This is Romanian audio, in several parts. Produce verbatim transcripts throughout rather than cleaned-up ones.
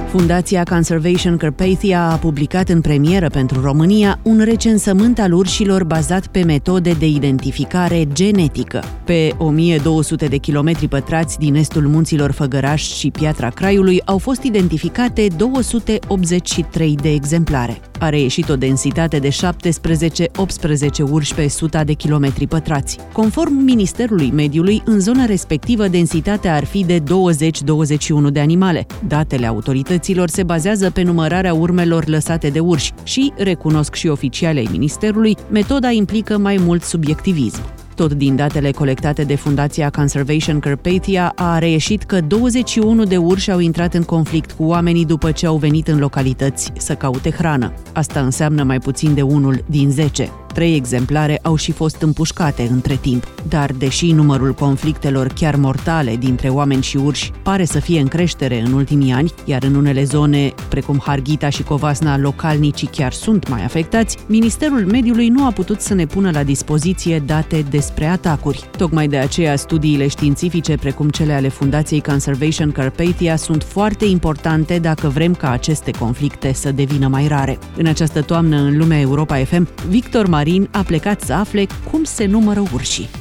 Fundația Conservation Carpathia a publicat în premieră pentru România un recensământ al urșilor bazat pe metode de identificare genetică. Pe o mie două sute de kilometri pătrați din estul munților Făgăraș și Piatra Craiului au fost identificate două sute optzeci și trei de exemplare. A reieșit o densitate de șaptesprezece optsprezece urși pe suta de kilometri pătrați. Conform Ministerului Mediului, în zona respectivă densitatea ar fi de douăzeci douăzeci și unu de animale. Datele autorităților se bazează pe numărarea urmelor lăsate de urși și, recunosc și oficialii ai Ministerului, metoda implică mai mult subiectivism. Tot din datele colectate de Fundația Conservation Carpathia a reieșit că douăzeci și unu de urși au intrat în conflict cu oamenii după ce au venit în localități să caute hrană. Asta înseamnă mai puțin de unul din zece. Trei exemplare au și fost împușcate între timp. Dar, deși numărul conflictelor chiar mortale dintre oameni și urși pare să fie în creștere în ultimii ani, iar în unele zone, precum Harghita și Covasna, localnicii chiar sunt mai afectați, Ministerul Mediului nu a putut să ne pună la dispoziție date despre atacuri. Tocmai de aceea, studiile științifice, precum cele ale Fundației Conservation Carpathia, sunt foarte importante dacă vrem ca aceste conflicte să devină mai rare. În această toamnă, în Lumea Europa F M, Victor Marin a plecat să afle cum se numără urșii.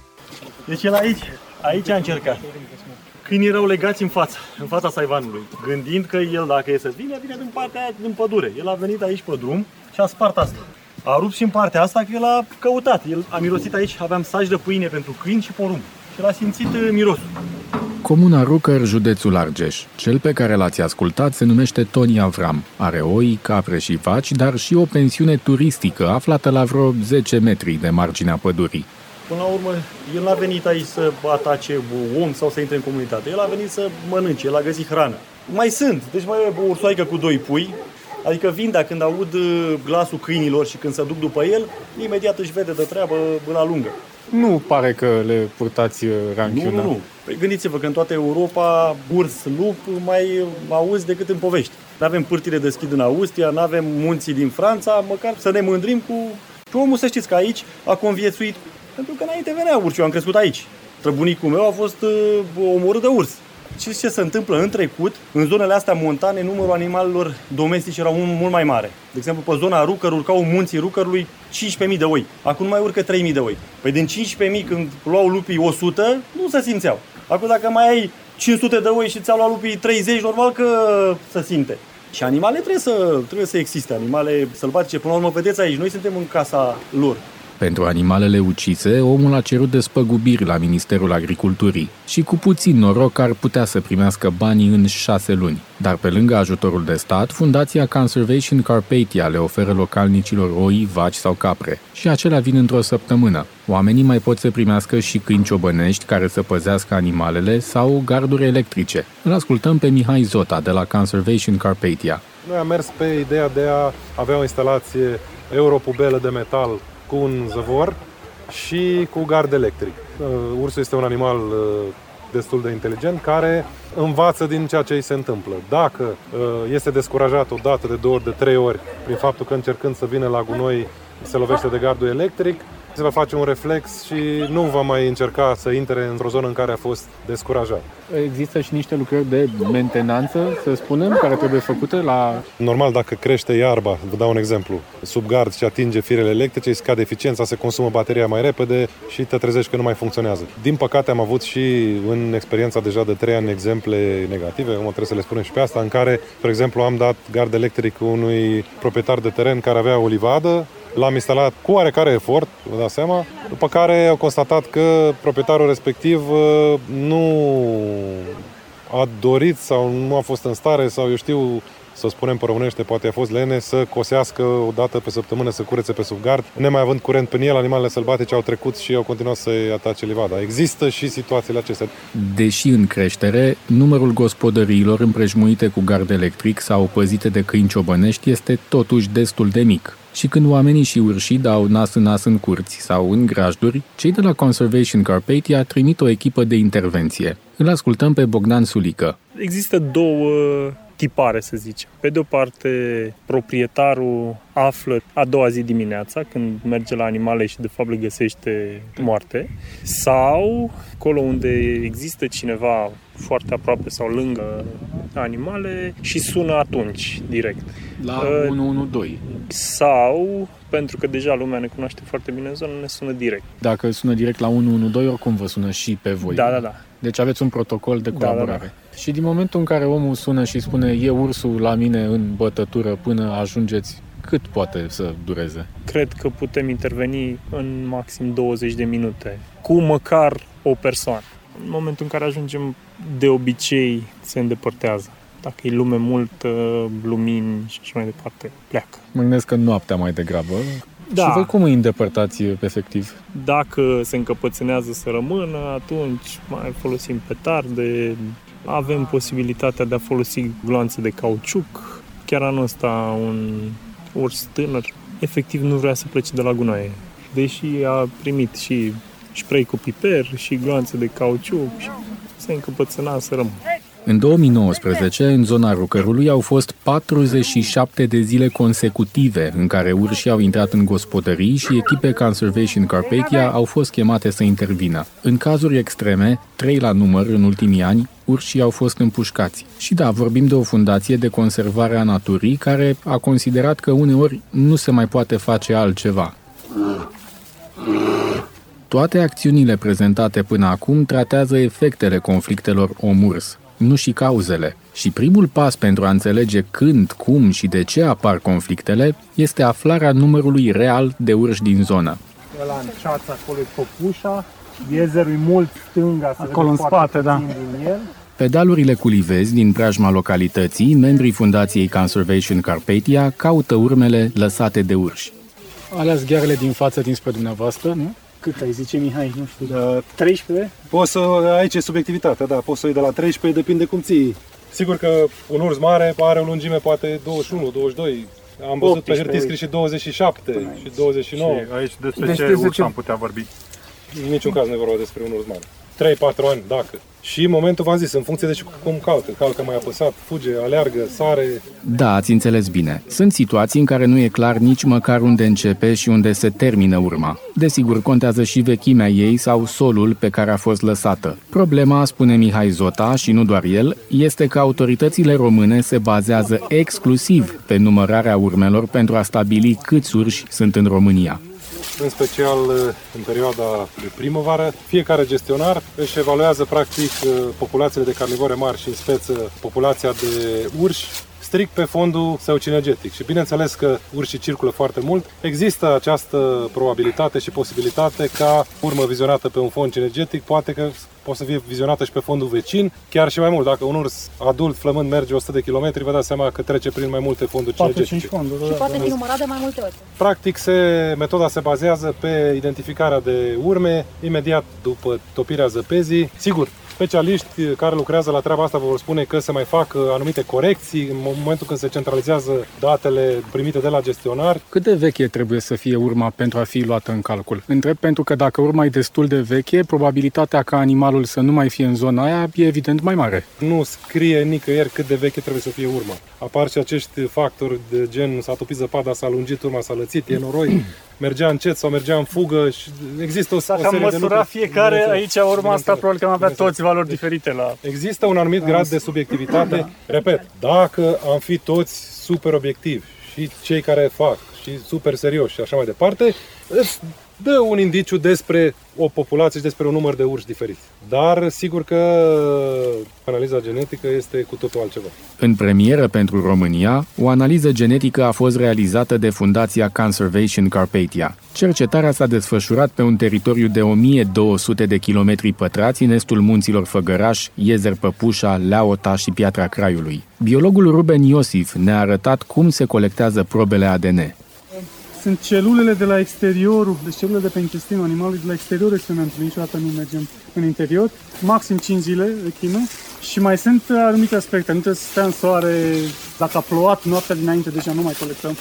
Deci el aici, aici a încercat. Câinii erau legați în fața, în fața saivanului, gândind că el, dacă e să vină, vine din partea aia, din pădure. El a venit aici pe drum și a spart asta. A rupt și în partea asta că el a căutat. El a mirosit aici, aveam saci de pâine pentru câini și porumb. Și el a simțit mirosul. Comuna Rucăr, județul Argeș. Cel pe care l-ați ascultat se numește Toni Avram. Are oi, capre și vaci, dar și o pensiune turistică aflată la vreo zece metri de marginea pădurii. Până la urmă, el n-a venit aici să atace om sau să intre în comunitate. El a venit să mănânce, el a găsit hrană. Mai sunt, deci mai e o ursoaică cu doi pui, adică Vinda, când aud glasul câinilor și când se duc după el, imediat își vede de treabă la lungă. Nu pare că le purtați ranchiuna. Nu, nu, nu. Păi gândiți-vă că în toată Europa, urs, lup, mai auzi decât în povești. N-avem pârtile de schi din Austria, n-avem munții din Franța, măcar să ne mândrim cu... Și omul, să știți că aici a conviețuit, pentru că înainte venea urși, eu am crescut aici. Străbunicul meu a fost uh, omorât de urs. Și ce se întâmplă în trecut, în zonele astea montane, numărul animalelor domestice era mult mai mare. De exemplu, pe zona Rucăr urcau munții Rucărului cincisprezece mii de oi. Acum nu mai urcă trei mii de oi. Păi din cincisprezece mii, când luau lupii o sută, nu se simțeau. Acum dacă mai ai cinci sute de oi și ți-au luat lupii treizeci, normal că se simte. Și animale trebuie să, trebuie să existe, animale sălbatice. Până la urmă, vedeți aici, noi suntem în casa lor. Pentru animalele ucise, omul a cerut despăgubiri la Ministerul Agriculturii și cu puțin noroc ar putea să primească banii în șase luni. Dar pe lângă ajutorul de stat, Fundația Conservation Carpathia le oferă localnicilor oi, vaci sau capre și acelea vin într-o săptămână. Oamenii mai pot să primească și câini ciobănești care să păzească animalele sau garduri electrice. Îl ascultăm pe Mihai Zota de la Conservation Carpathia. Noi am mers pe ideea de a avea o instalație europubelă de metal cu un zăvor și cu gard electric. Ursul este un animal destul de inteligent care învață din ceea ce îi se întâmplă. Dacă este descurajat o dată, de două ori, de trei ori prin faptul că încercând să vină la gunoi se lovește de gardul electric, se va face un reflex și nu va mai încerca să intre într-o zonă în care a fost descurajat. Există și niște lucrări de mentenanță, să spunem, care trebuie făcute la... Normal, dacă crește iarba, vă dau un exemplu, sub gard și atinge firele electrice, îi scade eficiența, se consumă bateria mai repede și te trezești că nu mai funcționează. Din păcate am avut și în experiența deja de trei ani exemple negative, acum trebuie să le spunem și pe asta, în care, spre exemplu, am dat gard electric unui proprietar de teren care avea o livadă. L-am instalat cu oarecare efort, vă dați seama, după care au constatat că proprietarul respectiv nu a dorit sau nu a fost în stare sau eu știu, să spunem pe românește, poate a fost lene, să cosească o dată pe săptămână, să curețe pe sub gard. Nemai având curent pe el, animalele sălbatice au trecut și au continuat să-i atace livada. Există și situațiile acestea. Deși în creștere, numărul gospodăriilor împrejmuite cu gard electric sau păzite de câini ciobănești este totuși destul de mic. Și când oamenii și urșii dau nas în nas în curți sau în grajduri, cei de la Conservation Carpathia trimit o echipă de intervenție. Îl ascultăm pe Bogdan Sulică. Există două tipare, să zicem. Pe de o parte, proprietarul află a doua zi dimineața, când merge la animale și de fapt le găsește moarte, sau acolo unde există cineva foarte aproape sau lângă animale și sună atunci, direct. La unu unu doi. Sau, pentru că deja lumea ne cunoaște foarte bine în zonă, ne sună direct. Dacă sună direct la unu unu doi, oricum vă sună și pe voi. Da, da, da. Deci aveți un protocol de colaborare. Da, da, da. Și din momentul în care omul sună și spune e ursul la mine în bătătură până ajungeți, cât poate să dureze? Cred că putem interveni în maxim douăzeci de minute, cu măcar o persoană. În momentul în care ajungem, de obicei se îndepărtează. Dacă e lume multă, lumini și așa mai departe, pleacă. Mă gândesc că noaptea mai degrabă. Da. Și voi cum îi îndepărtați efectiv? Dacă se încăpățânează să rămână, atunci mai folosim petarde, avem posibilitatea de a folosi gloanțe de cauciuc. Chiar anul ăsta un urs tânăr efectiv nu vrea să plece de la gunoaie, deși a primit și spray cu piper și gloanțe de cauciuc și se încăpățâna să rămână. În două mii nouăsprezece, în zona Rucărului, au fost patruzeci și șapte de zile consecutive în care urșii au intrat în gospodării și echipe Conservation Carpathia au fost chemate să intervină. În cazuri extreme, trei la număr în ultimii ani, urșii au fost împușcați. Și da, vorbim de o fundație de conservare a naturii care a considerat că uneori nu se mai poate face altceva. Toate acțiunile prezentate până acum tratează efectele conflictelor om-urs, nu și cauzele. Și primul pas pentru a înțelege când, cum și de ce apar conflictele este aflarea numărului real de urși din zonă. Ăla în ceață, acolo e păpușa, iezerul e mult stânga, se acolo în spate, da. Din el. Pe dealurile cu livezi din preajma localității, membrii Fundației Conservation Carpathia caută urmele lăsate de urși. Alea-s ghearele din față dinspre dumneavoastră, nu? Cât ai zice, Mihai? Nu știu, de treisprezece? Poți să, aici e subiectivitatea, da, poți să iei de la treisprezece, depinde cum ții. Sigur că un urs mare are o lungime poate douăzeci și unu, douăzeci și doi. Am văzut pe hârtii scris și douăzeci și șapte și douăzeci și nouă. Și aici despre deci ce urs am putea vorbi? În niciun caz nu e vorba despre un urs mare. trei patru ani, dacă. Și în momentul, v-am zis, în funcție de cum calcă. Calcă mai apăsat, fuge, aleargă, sare. Da, ați înțeles bine. Sunt situații în care nu e clar nici măcar unde începe și unde se termină urma. Desigur, contează și vechimea ei sau solul pe care a fost lăsată. Problema, spune Mihai Zota, și nu doar el, este că autoritățile române se bazează exclusiv pe numărarea urmelor pentru a stabili câți urși sunt în România. În special în perioada de primăvară, fiecare gestionar își evaluează practic populațiile de carnivore mari și în speță populația de urși strict pe fondul său cinegetic. Și bineînțeles că urșii circulă foarte mult, există această probabilitate și posibilitate ca urmă vizionată pe un fond cinegetic, poate că poate să fie vizionată și pe fondul vecin, chiar și mai mult. Dacă un urs adult flămând merge o sută de kilometri, vă dați seama că trece prin mai multe fonduri cinegetice. Fonduri, și poate fi numărat de mai multe ori. Practic, se, metoda se bazează pe identificarea de urme imediat după topirea zăpezii. Sigur, specialiști care lucrează la treaba asta vă vor spune că se mai fac anumite corecții în momentul când se centralizează datele primite de la gestionari. Cât de veche trebuie să fie urma pentru a fi luată în calcul? Întreb pentru că dacă urma e destul de veche, probabilitatea ca animalul să nu mai fie în zona aia e evident mai mare. Nu scrie nicăieri cât de veche trebuie să fie urma. Apar și acești factori de gen s-a topit zăpada, s-a lungit urma, s-a lățit, e noroi, mergea încet sau mergea în fugă și există o, o serie de lucruri. Dacă am măsura fiecare, aici urma asta probabil că am avea toți valori diferite la... Există un anumit grad de subiectivitate. Da. Repet, dacă am fi toți super obiectivi și cei care fac și super serioși și așa mai departe, îți dă un indiciu despre o populație și despre un număr de urși diferiți. Dar sigur că analiza genetică este cu totul altceva. În premieră pentru România, o analiză genetică a fost realizată de Fundația Conservation Carpathia. Cercetarea s-a desfășurat pe un teritoriu de o mie două sute de kilometri pătrați în estul munților Făgăraș, Iezer Păpușa, Leaota și Piatra Craiului. Biologul Ruben Iosif ne-a arătat cum se colectează probele A D N. Sunt celulele de la exteriorul, deci celulele de pe intestinul animalului de la exteriorul excrementului, niciodată nu mergem în interior, maxim cinci zile de chină și mai sunt anumite aspecte, nu trebuie să stea în soare, dacă a plouat noaptea dinainte, deja nu mai colectăm.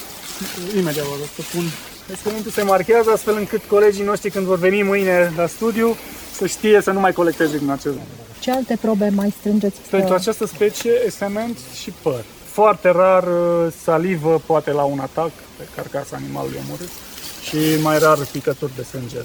Imediat vă rog să pun. Excrementul se marchează astfel încât colegii noștri când vor veni mâine la studiu să știe să nu mai colecteze din acel Ce alte probe mai strângeți? Pentru această specie, sement și păr. Foarte rar salivă, poate la un atac pe carcasa animalului omorât și mai rar picături de sânge.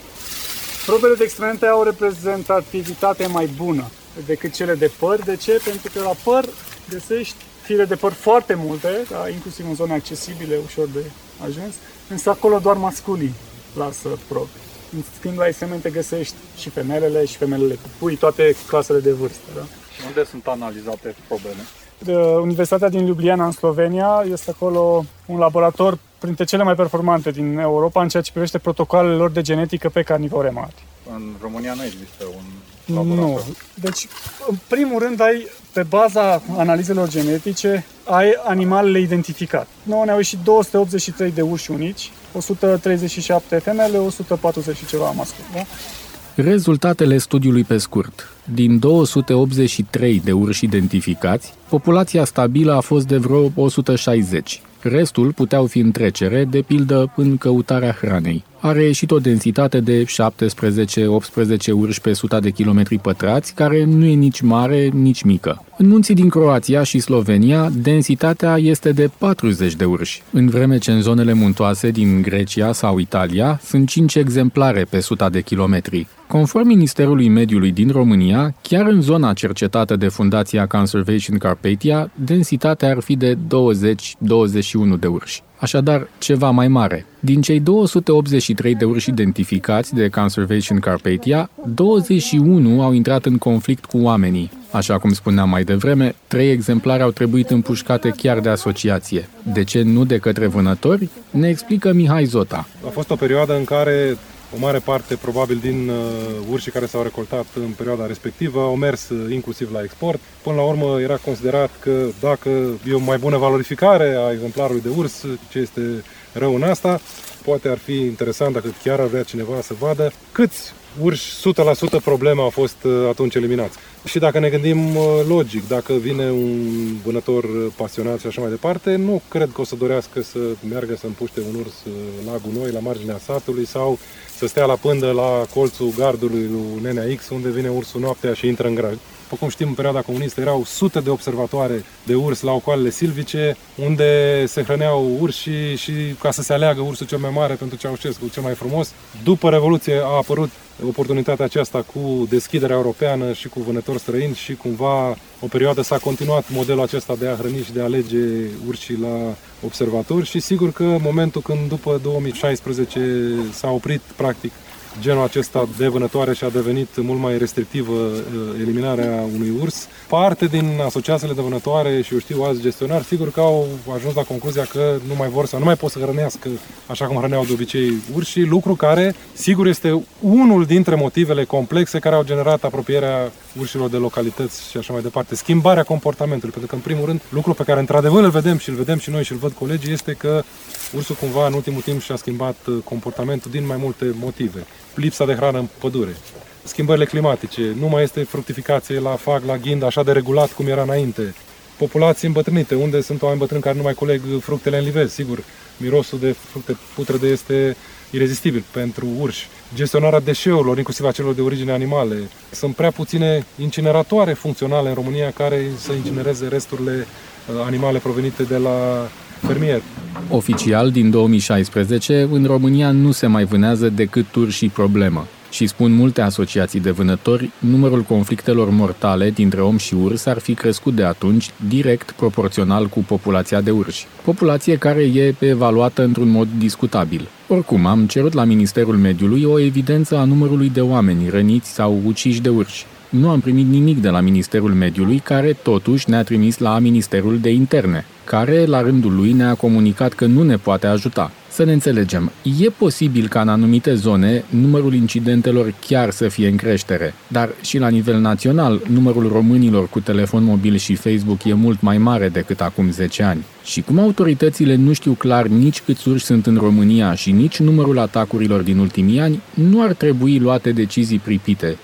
Probele de excremente au reprezentativitate mai bună decât cele de păr. De ce? Pentru că la păr găsești fire de păr foarte multe, da, inclusiv în zone accesibile, ușor de ajuns, însă acolo doar masculii lasă probe. În schimb, la semente găsești și femelele și femelele cu pui, toate clasele de vârstă. Da? Și unde sunt analizate probele? De Universitatea din Ljubljana, în Slovenia, este acolo un laborator printre cele mai performante din Europa în ceea ce privește protocoalele lor de genetică pe carnivore mari. În România nu există un laborator? Nu. Deci, în primul rând, ai, pe baza analizelor genetice, ai animalele identificate. Nouă ne-au ieșit două sute optzeci și trei de urși unici, o sută treizeci și șapte femele, o sută patruzeci și ceva masculi. Da? Rezultatele studiului pe scurt. Din două sute optzeci și trei de urși identificați, populația stabilă a fost de vreo o sută șaizeci. Restul puteau fi în trecere, de pildă în căutarea hranei. A reieșit o densitate de șaptesprezece optsprezece urși pe suta de kilometri pătrați, care nu e nici mare, nici mică. În munții din Croația și Slovenia, densitatea este de patruzeci de urși, în vreme ce în zonele muntoase din Grecia sau Italia sunt cinci exemplare pe suta de kilometri. Conform Ministerului Mediului din România, chiar în zona cercetată de Fundația Conservation Carpathia, densitatea ar fi de douăzeci douăzeci și unu de urși. Așadar, ceva mai mare. Din cei două sute optzeci și trei de urși identificați de Conservation Carpathia, douăzeci și unu au intrat în conflict cu oamenii. Așa cum spuneam mai devreme, trei exemplare au trebuit împușcate chiar de asociație. De ce nu de către vânători? Ne explică Mihai Zota. A fost o perioadă în care o mare parte, probabil, din uh, urșii care s-au recoltat în perioada respectivă au mers uh, inclusiv la export. Până la urmă era considerat că dacă e o mai bună valorificare a exemplarului de urs, ce este rău în asta, poate ar fi interesant dacă chiar ar vrea cineva să vadă câți urși o sută la sută probleme au fost uh, atunci eliminați. Și dacă ne gândim uh, logic, dacă vine un vânător pasionat și așa mai departe, nu cred că o să dorească să meargă să împuște un urs uh, la gunoi, la marginea satului, sau să stea la pândă la colțul gardului lui Nenea X, unde vine ursul noaptea și intră în graj. După cum știm, în perioada comunistă erau sute de observatoare de urs la ocoalele silvice, unde se hrăneau urșii și ca să se aleagă ursul cel mai mare pentru Ceaușescu, cel mai frumos. După Revoluție a apărut oportunitatea aceasta cu deschiderea europeană și cu vânători străini și cumva o perioadă s-a continuat modelul acesta de a hrăni și de a alege urșii la observatori și sigur că momentul când după două mii șaisprezece s-a oprit practic genul acesta de vânătoare și a devenit mult mai restrictivă eliminarea unui urs. Parte din asociațiile de vânătoare și eu știu alți gestionari, sigur că au ajuns la concluzia că nu mai vor sau nu mai pot să hrănească așa cum hrăneau de obicei urșii, lucru care sigur este unul dintre motivele complexe care au generat apropierea urșilor de localități și așa mai departe. Schimbarea comportamentului, pentru că în primul rând lucru pe care într-adevăr îl vedem și îl vedem și noi și îl văd colegii este că ursul cumva în ultimul timp și-a schimbat comportamentul din mai multe motive. Lipsa de hrană în pădure, schimbările climatice, nu mai este fructificație la fag, la ghind așa de regulat cum era înainte, populații îmbătrânite, unde sunt oameni bătrâni care nu mai coleg fructele în livezi, sigur, mirosul de fructe putrede este irezistibil pentru urși. Gestionarea deșeurilor, inclusiv a celor de origine animale. Sunt prea puține incineratoare funcționale în România care să incinereze resturile animale provenite de la fermier. Oficial, din două mii șaisprezece, în România nu se mai vânează decât urși problemă. Și spun multe asociații de vânători, numărul conflictelor mortale dintre om și urs ar fi crescut de atunci direct proporțional cu populația de urși. Populație care e evaluată într-un mod discutabil. Oricum, am cerut la Ministerul Mediului o evidență a numărului de oameni răniți sau uciși de urși. Nu am primit nimic de la Ministerul Mediului, care totuși ne-a trimis la Ministerul de Interne, care, la rândul lui, ne-a comunicat că nu ne poate ajuta. Să ne înțelegem, e posibil ca în anumite zone numărul incidentelor chiar să fie în creștere, dar și la nivel național numărul românilor cu telefon mobil și Facebook e mult mai mare decât acum zece ani. Și cum autoritățile nu știu clar nici câți urși sunt în România și nici numărul atacurilor din ultimii ani, nu ar trebui luate decizii pripite.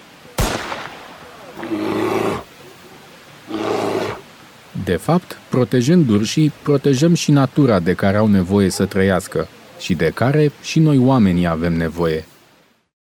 De fapt, protejând urșii, protejăm și natura de care au nevoie să trăiască și de care și noi oamenii avem nevoie.